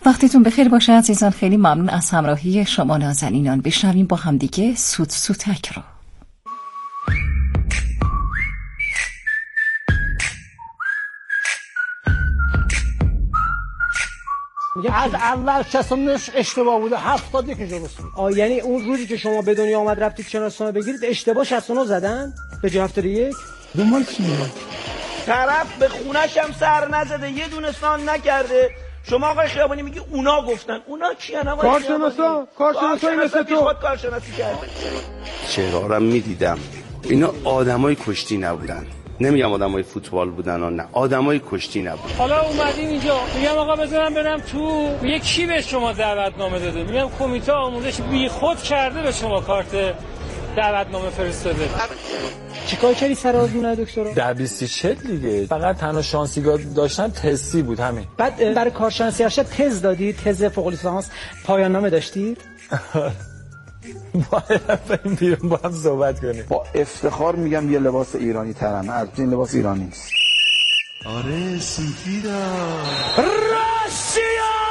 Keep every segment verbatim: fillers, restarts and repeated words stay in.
وقتتون بخیر باشه عزیزان. خیلی ممنون از همراهی شما نازنینان. بشنویم با هم دیگه سوت سوتک رو. از اول شصت و نه اشتباه بوده، هفتاد و یک درست بود. آ یعنی اون روزی که شما به دنیا آمد رفتید شناسنامه بگیرید اشتباه شصت و نه زدن به جای هفتاد و یک؟ دنبال چیه؟ طرف به خونش هم سر نزده، یه دونه سان نکرده. شما آقای خیابانی میگی اونا گفتن. اونا کیان آقای کارشناسا؟ کارشناسایی مثل تو خود کارشناسی کرده. چهره‌هارم میدیدم، اینا آدمای کشتی نبودن. نمیگم آدمای فوتبال بودن و نه، آدمای کشتی نبودن. حالا اومدیم اینجا میگم آقا بذارم برم تو، میگه کی به شما دعوتنامه داده؟ میگم کمیته آموزش بیخود کرده به شما کارت دعوتنامه فرستاده. چیکار کردی سر آزمون دکترا؟ در بیست چهل دیگه فقط تنها شانسی داشتن تستی بود همین. بعد برای کارشناسی ارشد تز دادی؟ تز فوق لیسانس پایان نامه داشتی؟ باید بریم بیرون با هم صحبت کنیم. با افتخار میگم یه لباس ایرانی ترم، از این لباس ایرانی نیست. آره سوتیدا راسیا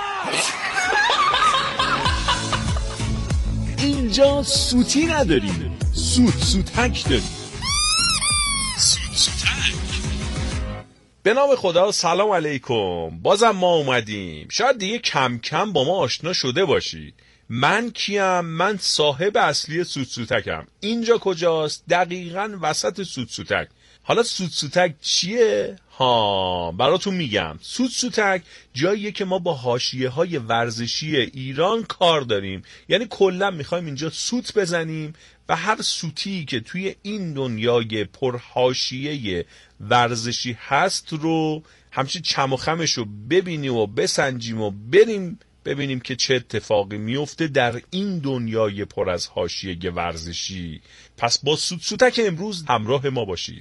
اینجا سوتی نداریم، سوت سوتک داریم. سوت سوتک. به نام خدا، سلام علیکم. بازم ما اومدیم. شاید دیگه کم کم با ما آشنا شده باشید. من کیم؟ من صاحب اصلی سوت سوتکم. اینجا کجاست؟ دقیقاً وسط سوت سوتک. حالا سوت سوتک چیه؟ ها براتون میگم. سوت سوتک جاییه که ما با حاشیه‌های ورزشی ایران کار داریم. یعنی کلا میخوایم اینجا سوت بزنیم و هر سوتی که توی این دنیای پرحاشیه ورزشی هست رو همچین چم و خمش رو ببینیم و بسنجیم و بریم ببینیم که چه اتفاقی میفته در این دنیای پر از حاشیه ورزشی. پس با سوت سوتک امروز همراه ما باشید.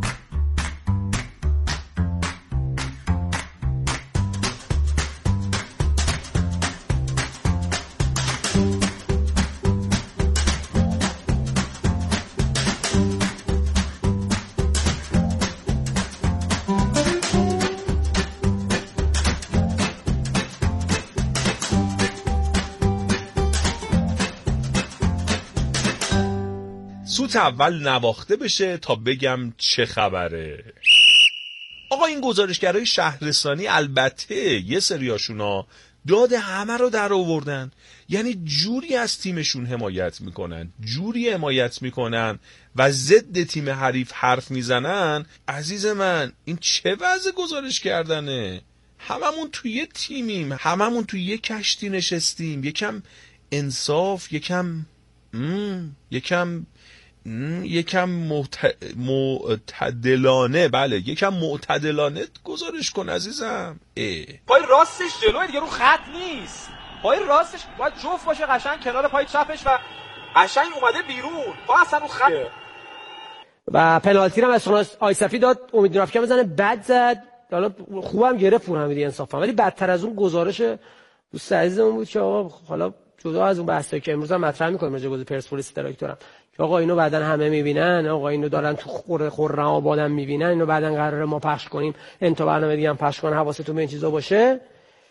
سوت اول نواخته بشه تا بگم چه خبره. آقا این گزارشگرای شهرستانی البته یه سریاشونا داد همه رو در آوردن، یعنی جوری از تیمشون حمایت میکنن، جوری حمایت میکنن و ضد تیم حریف حرف میزنن. عزیز من این چه وضع گزارش کردنه؟ هممون توی یه تیمیم، هممون توی یه کشتی نشستیم. یکم انصاف، یکم مم، یکم یکم معت... معتدلانه، بله یکم معتدلانه گزارش کن عزیزم. اه. پای راستش جلوی دیگه رو خط نیست، پای راستش باید جفت باشه قشنگ کنار پای چپش و قشنگ اومده بیرون، پا اصلا رو خط. و پنالتی رو از آیسفی داد، امید رافیکم بزنه، بد زد. حالا خوبم گرفت پور حمیدی انصافا، ولی بدتر از اون گزارش دوست عزیزمون بود که آقا حالا جدا از اون بحثی که امروز هم مطرح می‌کنیم راجع به پرسپولیس تراکتورم، که آقا اینو بعدن همه میبینن، آقا اینو دارن تو خور خرم آبادم میبینن، اینو بعدن قراره ما پخش کنیم، انتا برنامه دیگه هم پخش کنن، حواستون به این چیزا باشه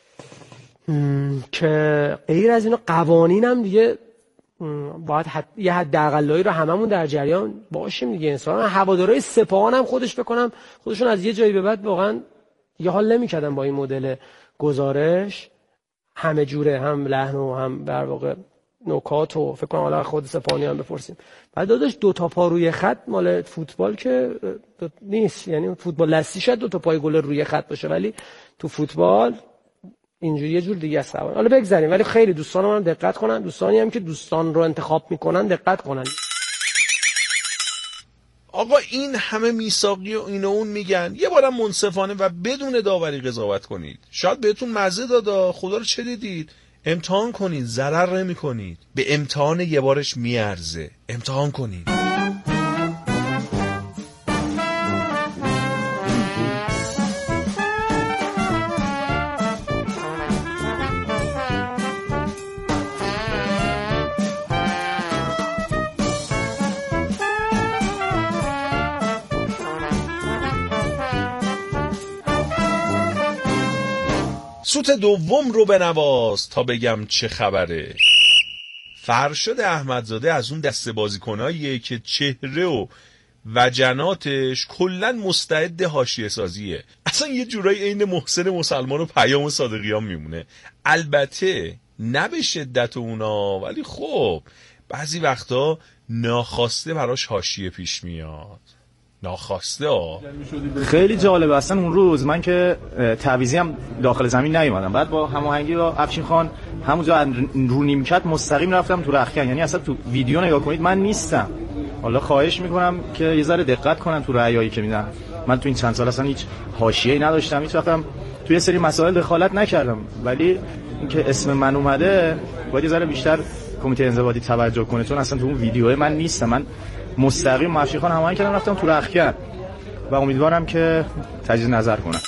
که غیر از اینو قوانین هم دیگه باید حد... یه حداقلایی رو هممون در جریان باشیم دیگه. انسان هوادارهای سپاهان هم خودش بکنم خودشون از یه جایی به بعد واقعا یه حال نمی‌کردن با این مدل گزارش، همه جوره، هم لحن و هم در واقع نکات و فکر کنم حالا خود سپاهانی هم بپرسیم. بعد داداش دو تا پا روی خط مال فوتبال که نیست، یعنی فوتبال لسی شاید دو تا پای گل روی خط باشه، ولی تو فوتبال اینجوری یه جور دیگه است. حالا بگذاریم، ولی خیلی دوستانم هم دقت کنن، دوستانی هم که دوستان رو انتخاب میکنن دقت کنن. آقا این همه میثاقی و این و اون میگن، یه بارم منصفانه و بدون داوری قضاوت کنید. شاید بهتون مزه دادا، خدا رو چه دیدید؟ امتحان کنید، ضرر نمی کنید. به امتحان یه بارش میارزه، امتحان کنید. سوت دوم رو بنواز تا بگم چه خبره. فرشاد احمدزاده از اون دسته بازیکناییه که چهره و وجناتش کلن مستعد حاشیه سازیه. اصلا یه جورایی عین محسن مسلمان و پیام صادقیان میمونه. البته نه به شدت اونا، ولی خب بعضی وقتا ناخواسته براش حاشیه پیش میاد. ناخواسته ها. خیلی جالب. اصلا اون روز من که تعویضی هم داخل زمین نیومدم، بعد با هماهنگی با افشین خان همونجا رو نیمکت مستقیم رفتم تو رختکن. یعنی اصلا تو ویدیو نگاه کنید من نیستم. حالا خواهش میکنم که یه ذره دقت کنن تو رأیایی که میدن. من تو این چند سال اصلا هیچ حاشیه‌ای نداشتم، هیچ وقتم توی یه سری مسائل دخالت نکردم، ولی اینکه اسم من اومده باید یه ذره بیشتر کمیته انضباطی توجه کنه، چون اصلا تو اون ویدیوهای من نیستم. من مستقیم با افشین خان هماهنگ کردم رفتم تو رختکن و امیدوارم که تجدید نظر کنم.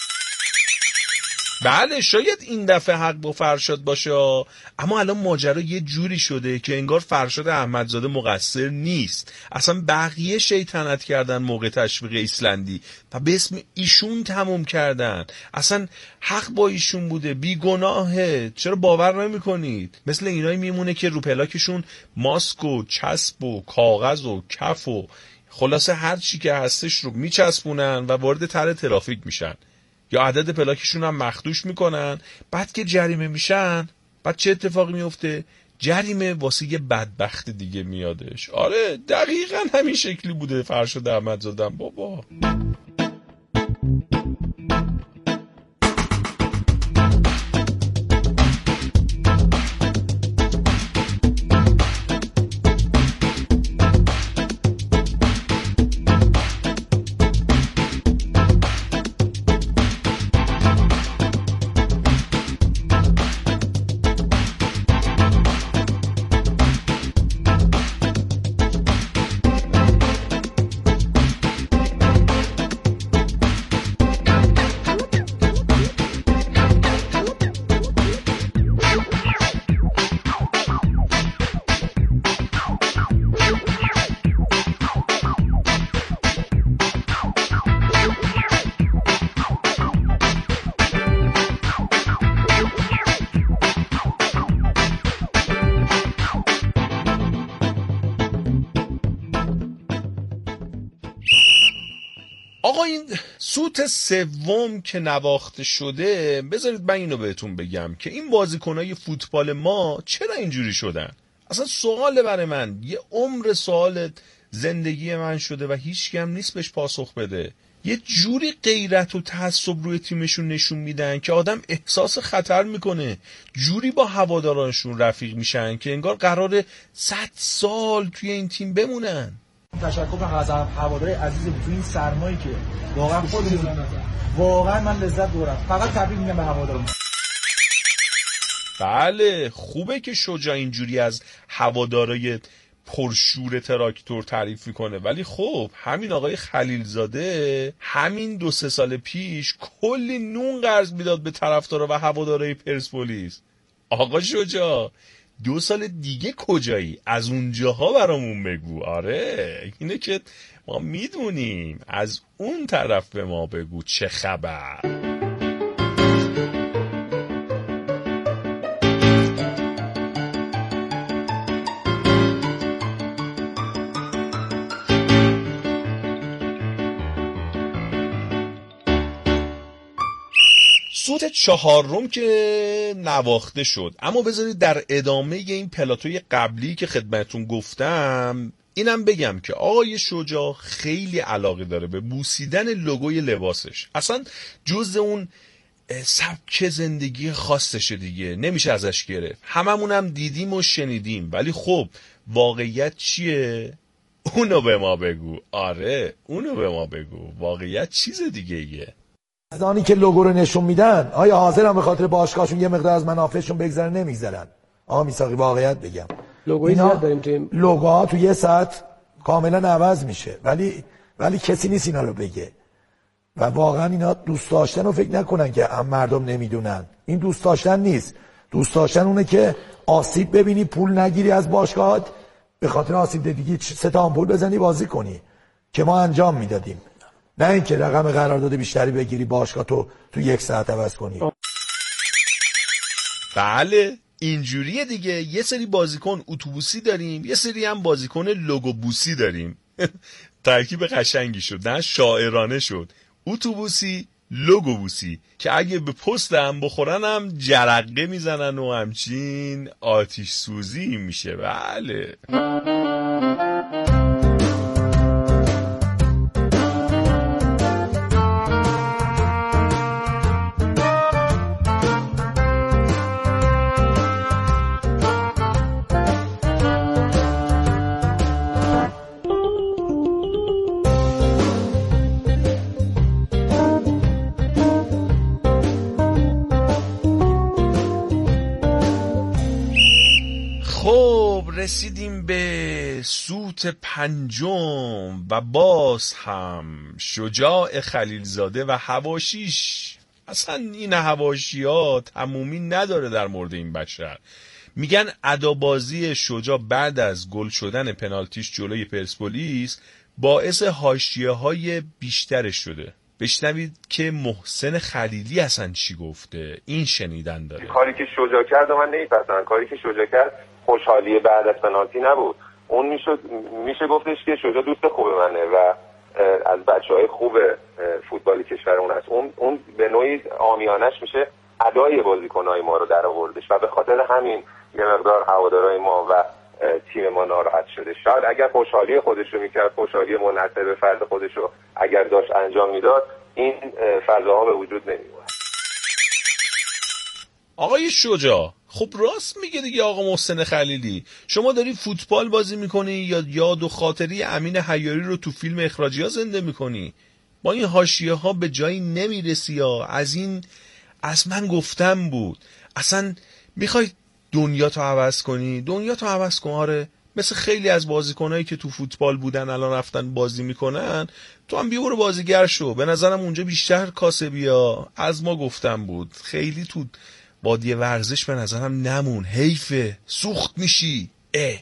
بله شاید این دفعه حق با فرشاد باشه، اما الان ماجرا یه جوری شده که انگار فرشاد احمدزاده مقصر نیست. اصلا بقیه شیطنت کردن موقع تشویق ایسلندی و به اسم ایشون تموم کردن. اصلا حق با ایشون بوده، بیگناهه. چرا باور نمی کنید؟ مثل اینایی میمونه که رو پلاکشون ماسک و چسب و کاغذ و کف و خلاصه هر چی که هستش رو میچسبونن و وارد طرح ترافیک میشن، یا عدد پلاکشون هم مخدوش میکنن. بعد که جریمه میشن، بعد چه اتفاقی میفته؟ جریمه واسه یه بدبخت دیگه میادش. آره دقیقا همین شکلی بوده فرشاد احمدزاده بابا. آقا این سوت سوم که نواخته شده، بذارید من اینو بهتون بگم که این بازیکنای فوتبال ما چرا اینجوری شدن. اصلا سوال برای من، یه عمر سوال زندگی من شده و هیچ کم نیست بهش پاسخ بده. یه جوری غیرت و تعصب روی تیمشون نشون میدن که آدم احساس خطر میکنه، جوری با هوادارانشون رفیق میشن که انگار قراره صد سال توی این تیم بمونن. تشکر میکنم از هواداری عزیزم تو این سرمایی که واقعا خودمون واقعا من لذت بردم. فقط تبریک میگم به هواداران. بله خوبه که شجاع اینجوری از هوادارای پرشور تراکتور تعریف میکنه، ولی خب همین آقای خلیلزاده همین دو سه سال پیش کلی نون قرض میداد به طرفدارا و هوادارای پرسپولیس. آقا شجاع دو سال دیگه کجایی؟ از اونجاها برامون بگو. آره اینه که ما میدونیم، از اون طرف به ما بگو چه خبر. سوت چهارم که نواخته شد، اما بذارید در ادامه این پلاتوی قبلی که خدمتون گفتم اینم بگم که آقای شجاع خیلی علاقه داره به بوسیدن لوگوی لباسش. اصلا جز اون سبک زندگی خاصشه دیگه، نمیشه ازش گرفت. هممونم دیدیم و شنیدیم، ولی خب واقعیت چیه؟ اونو به ما بگو. آره اونو به ما بگو. واقعیت چیز دیگه ایه. از آنی که لوگو رو نشون میدن آیا حاضرن به خاطر باشگاهشون یه مقدار از منافعشون بگذرن؟ نمیگذرن. آقا میثاقی واقعیت بگم لوگوی زیاد داریم تو لوگوها تو یه ساعت کاملا عوض میشه، ولی ولی کسی نیست اینا رو بگه و واقعا اینا دوست داشتن رو فکر نکنن که هم مردم نمیدونن. این دوست داشتن نیست. دوست داشتن اونه که آسیب ببینی پول نگیری از باشگاهات، به خاطر آسیب دیدگی سه تا آمپول بزنی بازی کنی که ما انجام میدادیم، نه اینکه رقم قرارداد بیشتری بگیری باشگاه تو تو یک ساعت عوض کنی. بله اینجوریه دیگه. یه سری بازیکن اتوبوسی داریم، یه سری هم بازیکن لوگو بوسی داریم. ترکیب قشنگی شد، نه شاعرانه شد. اتوبوسی لوگو بوسی که اگه به پست هم بخورن هم جرقه میزنن و همچین آتش سوزی میشه. بله رسیدیم به سوت پنجم و باز هم شجاع خلیلزاده و حواشیش. اصلا این حواشی ها تمومی نداره در مورد این بشر. میگن ادابازی شجاع بعد از گل شدن پنالتیش جلوی پرسپولیس باعث حاشیه های بیشترش شده. بشنوید که محسن خلیلی اصلا چی گفته. این شنیدن داره. کاری که شجاع کرد و من نمیپسندم. کاری که شجاع کرد خوشحالی بعد از پنالتی نبود. اون میشه میشه گفتش که شجاع دوست خوب منه و از بچهای خوب فوتبال کشورمون است. اون اون به نوعی عامیانش میشه ادای بازیکنای ما رو در آوردش و به خاطر همین یه مقدار هوادارهای ما و تیم ما ناراحت شده. شاید اگر خوشحالی خودش رو میکرد، خوشحالی منحصر به فرد خودش رو اگر داشت انجام میداد، این فضاها به وجود نمیومد. آقای شجاع خب راست میگه دیگه آقا محسن خلیلی. شما داری فوتبال بازی میکنی یا یاد و خاطری امین حیاری رو تو فیلم اخراجی ها زنده میکنی؟ با این حاشیه ها به جایی نمیرسی. یا از این از من گفتم بود. اصلا میخوای دنیا تو عوض کنی؟ دنیا تو عوض کن. آره مثل خیلی از بازیکنایی که تو فوتبال بودن الان رفتن بازی میکنن، تو هم بیا برو بازیگر شو. به نظرم اونجا بیشتر کاسبیا. از ما گفتم بود. خیلی تو بادی ورزش به نظرم نمون. حیفه، سوخت میشی. اه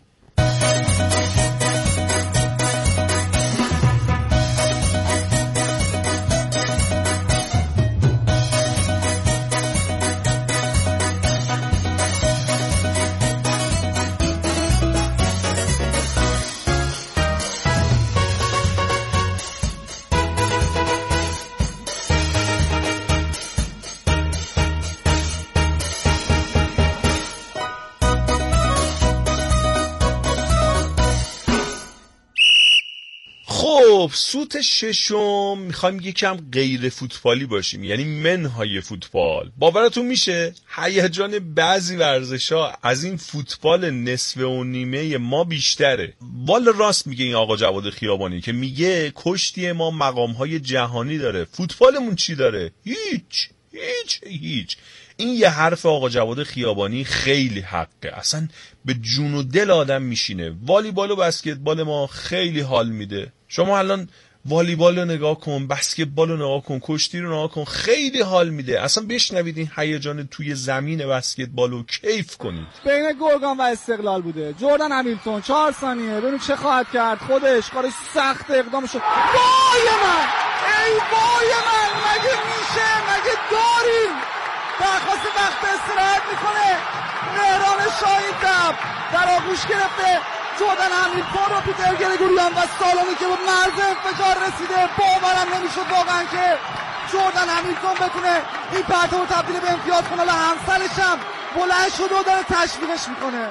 خب سوت ششم میخوایم یکم غیر فوتبالی باشیم، یعنی منهای فوتبال. باورتون میشه هیجان بعضی ورزش‌ها از این فوتبال نصف و نیمه ما بیشتره. والا راست میگه این آقا جواد خیابانی که میگه کشتی ما مقام‌های جهانی داره، فوتبالمون چی داره؟ هیچ هیچ هیچ. این یه حرف آقا جواد خیابانی خیلی حقه، اصلا به جون و دل آدم میشینه. والیبال و بسکتبال ما خیلی حال میده. شما الان والیبال رو نگاه کن، بسکتبال رو نگاه کن، کشتی رو نگاه کن، خیلی حال میده. اصلا بشنوید این هیجان توی زمین بسکتبال رو کیف کنید. بین گرگان و استقلال بوده. جردن همیلتون چهار ثانیه ببین چه خواهد کرد. خودش کارش سخت اقدامش. وای من ای وای من، مگه میشه؟ مگه داریم؟ درخواست وقت استراحت میکنه مهران شاهین دب در آغوش گرفته جردن همیلتون رو. پیتر گریگوریان و سالونی که بود مرز انفجار رسیده. باورم نمیشد واقعا که جردن همیلتون بتونه این پرتو رو تبدیل به امتیاز کنه. و همسرش هم بلند شده و داره تشویقش میکنه.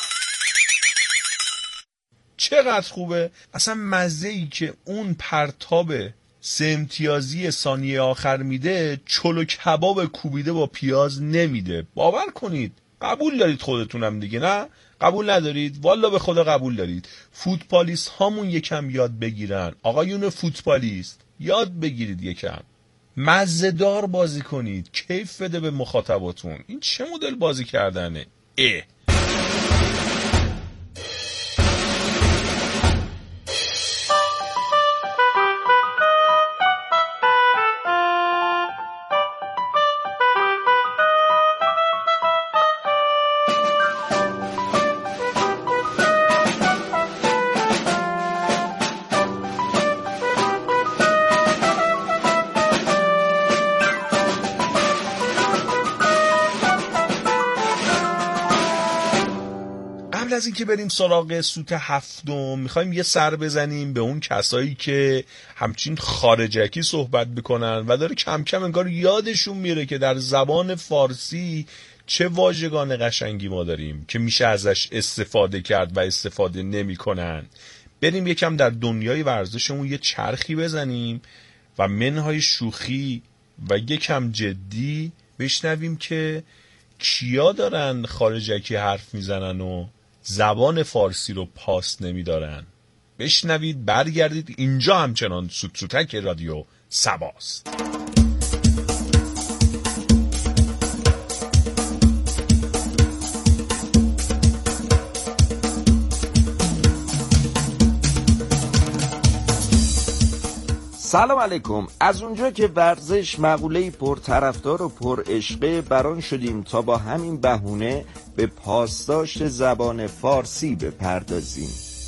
چقدر خوبه اصلا مزه‌ای که اون پرتاب سه امتیازی ثانیه آخر میده، چلو کباب کوبیده با پیاز نمیده. باور کنید. قبول دارید خودتونم دیگه؟ نه قبول ندارید؟ والا به خدا قبول دارید. فوتبالیست هامون یکم یاد بگیرن. آقایون فوتبالیست یاد بگیرید، یکم مزه‌دار بازی کنید، کیف بده به مخاطباتون. این چه مدل بازی کردنه؟ اه از اینکه بریم سراغ سوت هفتم میخوایم یه سر بزنیم به اون کسایی که همچین خارجکی صحبت بکنن و داره کم کم انگار یادشون میره که در زبان فارسی چه واژگان قشنگی ما داریم که میشه ازش استفاده کرد و استفاده نمی کنن. بریم یکم در دنیای ورزشمون یه چرخی بزنیم و منهای شوخی و یکم جدی بشنویم که کیا دارن خارجکی حرف میزنن و زبان فارسی رو پاس نمیدارن. بشنوید، برگردید. اینجا همچنان سوت سوتک رادیو سباست. سلام علیکم. از اونجا که ورزش مقوله‌ای پرطرفدار و پرعشقه، بران شدیم تا با همین بهونه به پاسداشت زبان فارسی بپردازیم.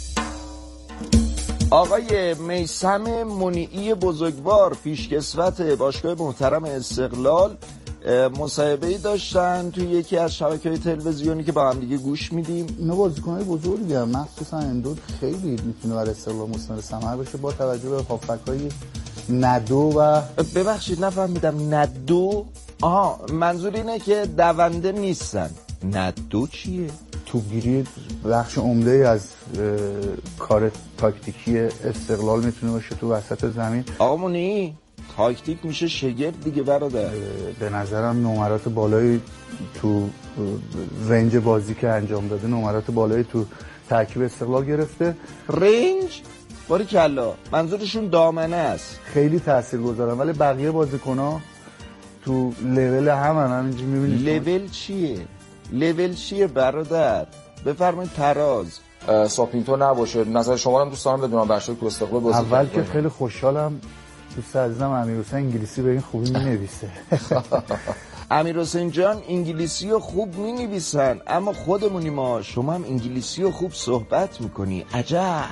آقای میثم منیعی بزرگوار پیشکسوت باشگاه محترم استقلال مصاحبه‌ای داشتن توی یکی از شبکه‌های تلویزیونی که با هم دیگه گوش میدیم. اینا بازیکن‌های بزرگی هستن، مخصوصا اندود خیلی میتونه برای استقلال مثمر ثمر بشه با توجه به هافبک‌های ندو و ببخشید نفهمیدم. ندو؟ آها، منظور اینه که دونده نیستن. ندو چیه؟ توپگیری بخش عمده از کار تاکتیکی استقلال میتونه باشه تو وسط زمین. آقا منی تاکتیک میشه شگرد دیگه برادر. به نظرم نمرات بالایی تو رنج بازی که انجام داده، نمرات بالایی تو ترکیب استقلال گرفته. رنج؟ باری کلا منظورشون دامنه است. خیلی تاثیرگذارن، ولی بقیه بازیکن‌ها تو لول همن. همینجوری می‌بینید. لول چیه؟ لول چیه برادر؟ بفرمایید تراز. ساپینتو نباشه. نظر شما رو دوست دارم بدونم برشای تو استقلال بازی. اول که خیلی خوشحالم دوست عزیزم امیرحسین انگلیسی به این خوبی می‌نویسه. امیرحسین جان انگلیسی رو خوب می‌نویسن، اما خودمونی ما. شما هم انگلیسی رو خوب صحبت می‌کنی. عجب.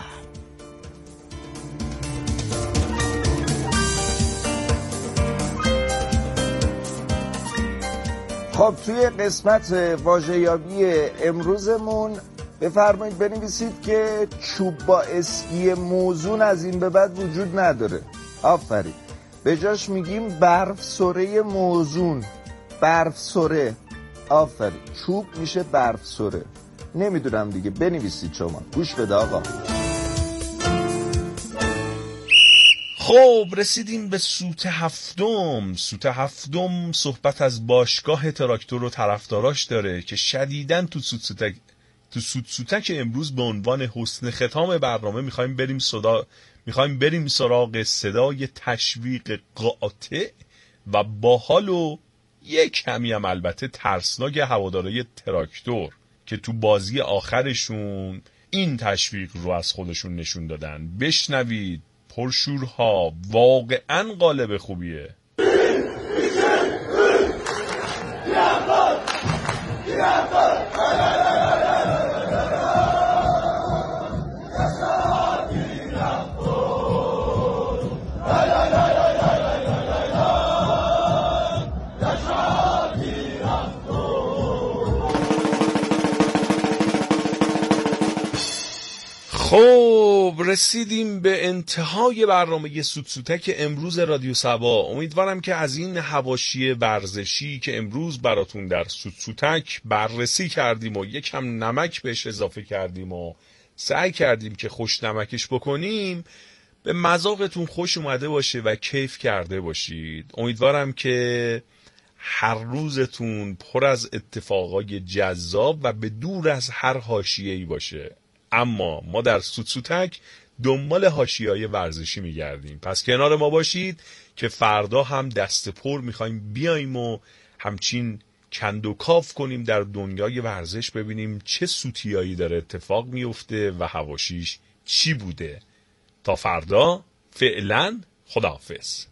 خب توی قسمت واژه‌یابی امروزمون بفرمایید بنویسید که چوب با اسکی موزون از این به بعد وجود نداره. آفرین. به جاش میگیم برف سره موزون. برف سره. آفرین. چوب میشه برف سره. نمیدونم دیگه، بنویسید شما. گوش بده آقا. خب رسیدیم به سوت هفتم. سوت هفتم صحبت از باشگاه تراکتور و طرفداراش داره که شدیداً تو سوت سوتک تو سوت سوتک امروز به عنوان حسن ختام برنامه میخوایم بریم صدا میخوایم بریم سراغ صدای تشویق قاطع و باحال و یک کمی هم البته ترسناک هوادارهای تراکتور که تو بازی آخرشون این تشویق رو از خودشون نشون دادن. بشنوید. پرشورها، واقعا قالب خوبیه. خب رسیدیم به انتهای برنامه سوت سوتک امروز رادیو سبا. امیدوارم که از این حواشی ورزشی که امروز براتون در سوت سوتک بررسی کردیم و یکم نمک بهش اضافه کردیم و سعی کردیم که خوش نمکش بکنیم به مذاقتون خوش اومده باشه و کیف کرده باشید. امیدوارم که هر روزتون پر از اتفاقای جذاب و به دور از هر حاشیه‌ای باشه. اما ما در سوت سوتک دنبال حاشیه‌های ورزشی میگردیم، پس کنار ما باشید که فردا هم دست پر میخوایم بیایم و همچین کند و کاف کنیم در دنیای ورزش، ببینیم چه سوتیایی داره اتفاق میفته و حواشیش چی بوده. تا فردا فعلا خداحافظ.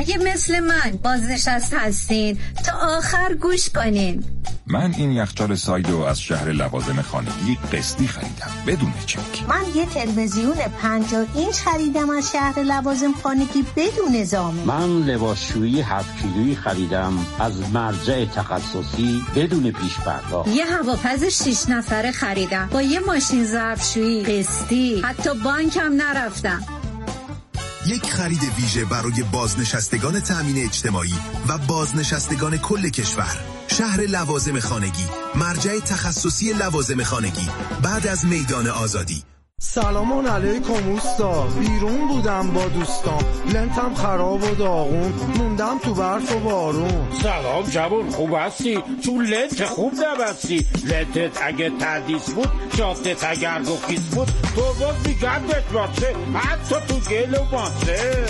اگه مثل من بازنشسته هستین تا آخر گوش کنین. من این یخچال سایدو از شهر لوازم خانگی قسطی خریدم بدون چک. من یه تلویزیون پنجاه اینچ خریدم از شهر لوازم خانگی بدون زامن. من لباسشویی هفت کیلویی خریدم از مرجع تخصصی بدون پیش پرداخت. یه هواپز شش نفره خریدم با یه ماشین ظرفشویی قسطی، حتی بانک هم نرفتم. یک خرید ویژه برای بازنشستگان تأمین اجتماعی و بازنشستگان کل کشور. شهر لوازم خانگی، مرجع تخصصی لوازم خانگی، بعد از میدان آزادی. سلام علیکم اوستا، بیرون بودم با دوستان، لنتم خراب و داغون، موندم تو برف و بارون. سلام جوان، خوب هستی؟ تو لنت خوب نبستی. لنتت اگه تردیس بود، شافتت اگر گفیس بود، تو باز میگردت باشه، حتی تو گل و ماسه.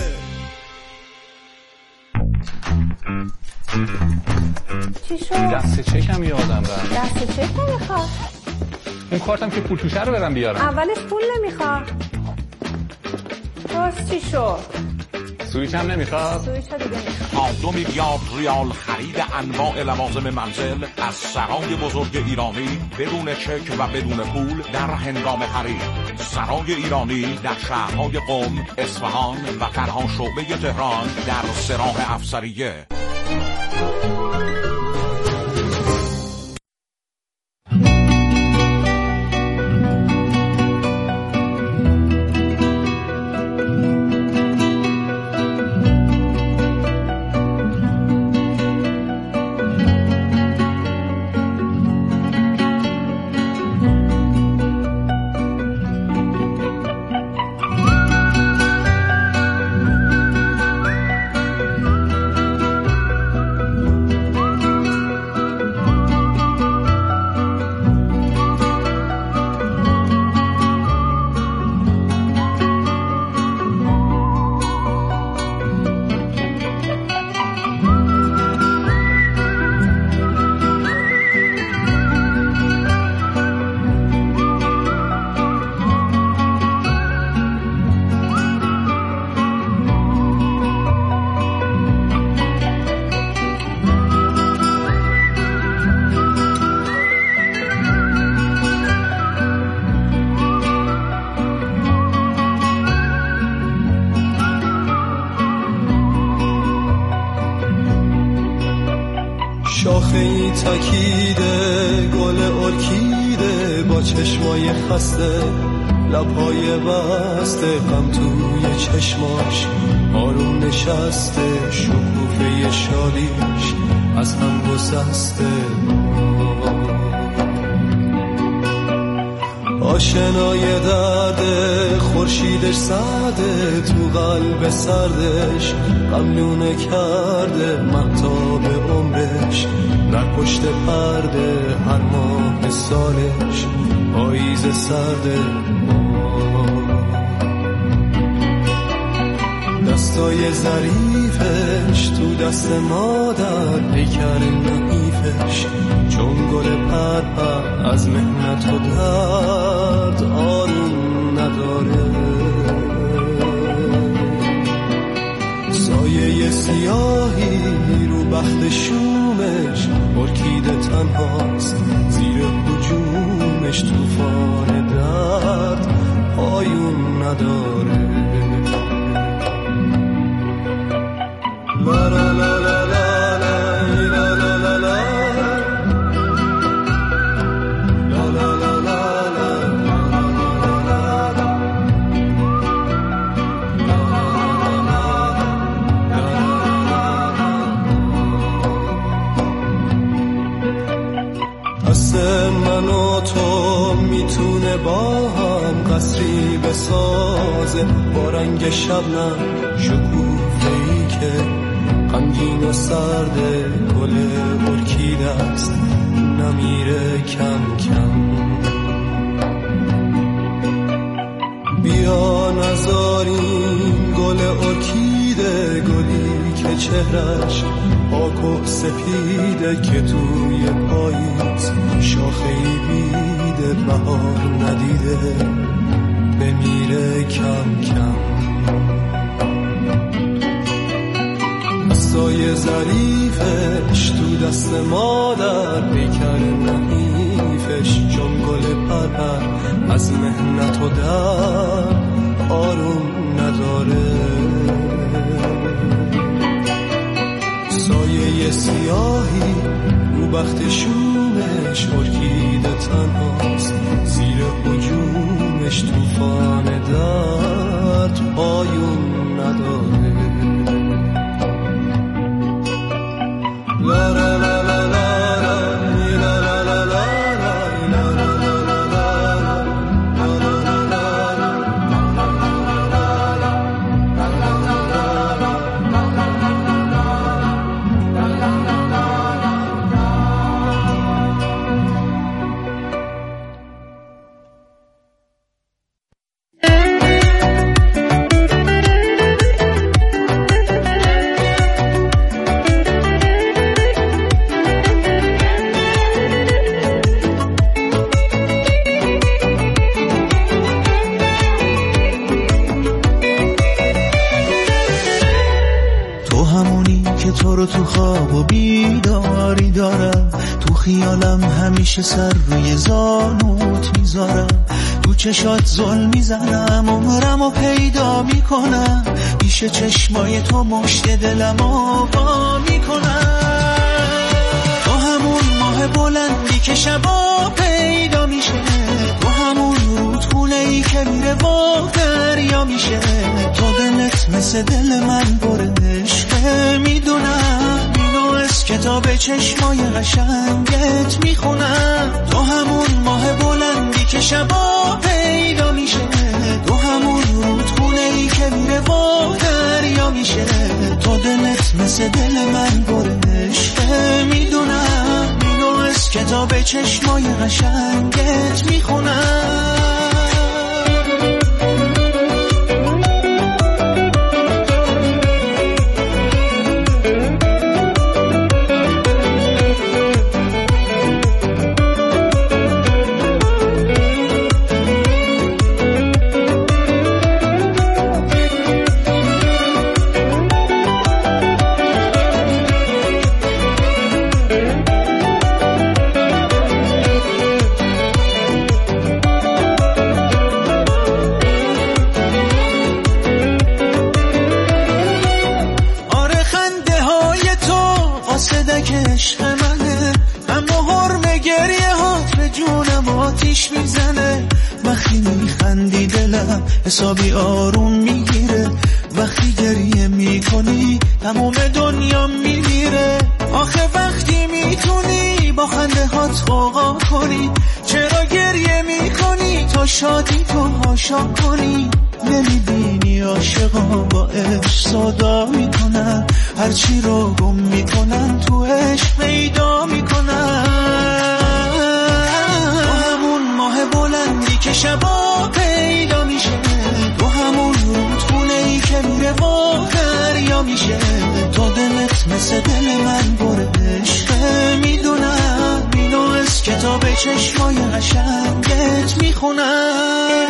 چی شد؟ دست چکم یادم رفت. دست چک نمیخواد؟ اون کارتم که پول توشه رو برم بیارم. اولش پول نمیخواد. باز چی شد؟ سویچ هم نمیخواد. سویچ ها دیگه نمیخواد. دو میلیارد ریال خرید انواع لوازم منزل از سرای بزرگ ایرانی بدون چک و بدون پول در هنگام خرید. سرای ایرانی در شهرهای قم، اصفهان و تنها شعبه تهران در سراح افسریه. شاخه‌ای تکیده گل ارکیده با چشمای خسته، لبهای بسته، غم توی چشماش آروم نشسته، شکوفه شادیش از هم گسسته. آشنای درد خورشیدش سرده، تو قلب سردش غملونه کرده، مهتاب عمرش در پشت پرده، هر ماه سالش پاییز سرده. دستای ظریفش تو دست مادر، پیکر نحیفش چون گل پرپر، از محنت و درد آروم نداره. سایه سیاهی رو بخت شومش، ارکیده تنهاست زیر هجومش، طوفان درد پایون نداره. لا لا لا لا لا لا لا لا لا من و تو میتونه با هم قصری بسازه، با رنگ شبنم شکوفه‌ای که غمگین و سرده، گل ارکیده است نمیره کم کم. بیا نذاریم گل ارکیده، گلی که چهرش پاک و سپیده، که توی پاییز شاخه‌ای بیده، بهار ندیده بمیره کم کم. موهای ظریفش تو دست مادر، پیکر نحیفش چون گل پرپر، از مهنت و در آروم نداره. سایه سیاهی رو بخت شومش، ارکیده تنهاست زیر هجومش، توفان درد پایون نداره. لا لا لا لا تو خواب و بیداری دارم، تو خیالم همیشه سر روی زانوت میذارم، تو چشات ظلم میزنم، عمرم و پیدا میکنم، پیش چشمای تو مشت دلم و با میکنم. تو همون ماه بلندی که شبا پیدا میشه، تو همون رودخونه ای که میره با دریا میشه، تو دلت مثل دل من پر عشقه، میدونم اینو از کتاب چشمای قشنگت میخونم. تو همون ماه بلندی که شبا پیدا میشه، تو همون رودخونه ای که میره با دریا میشه، تو دلت مثل دل من پر عشقه، میدونم اینو از کتاب چشمای قشنگت میخونم. حسابی آروم میگیره، وقتی گریه میکنی تموم دنیا میمیره. آخه وقتی میتونی با خنده هات غوغا کنی، چرا گریه میکنی تا شادی تو هاشا کنی؟ نمیبینی عاشقا با عشق صدا میکنن، هرچی رو گم میکنن تو عشق پیدا میکنن. تو همون ماه بلندی که شبا پیدا میشه، تو همون رودخونه ای که میره با دریا میشه، تو دلت مثل دل من پر عشقه، میدونم اینو از کتاب چشمای قشنگت میخونم.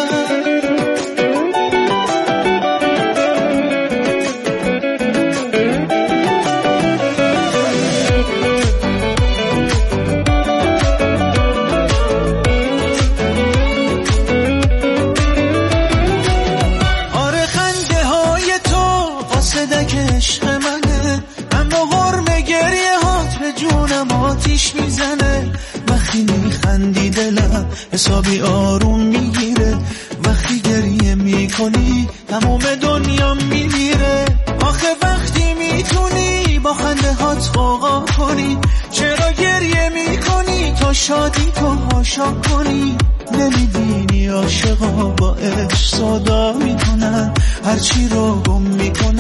حسابی آروم میگیره، وقتی گریه میکنی تمام دنیا میمیره. آخه وقتی میتونی با خنده هات غوغا کنی، چرا گریه میکنی تا شادی تو هاشا کنی؟ نمیبینی عاشقا با عشق صدا میکنن، هرچی رو گم میکنن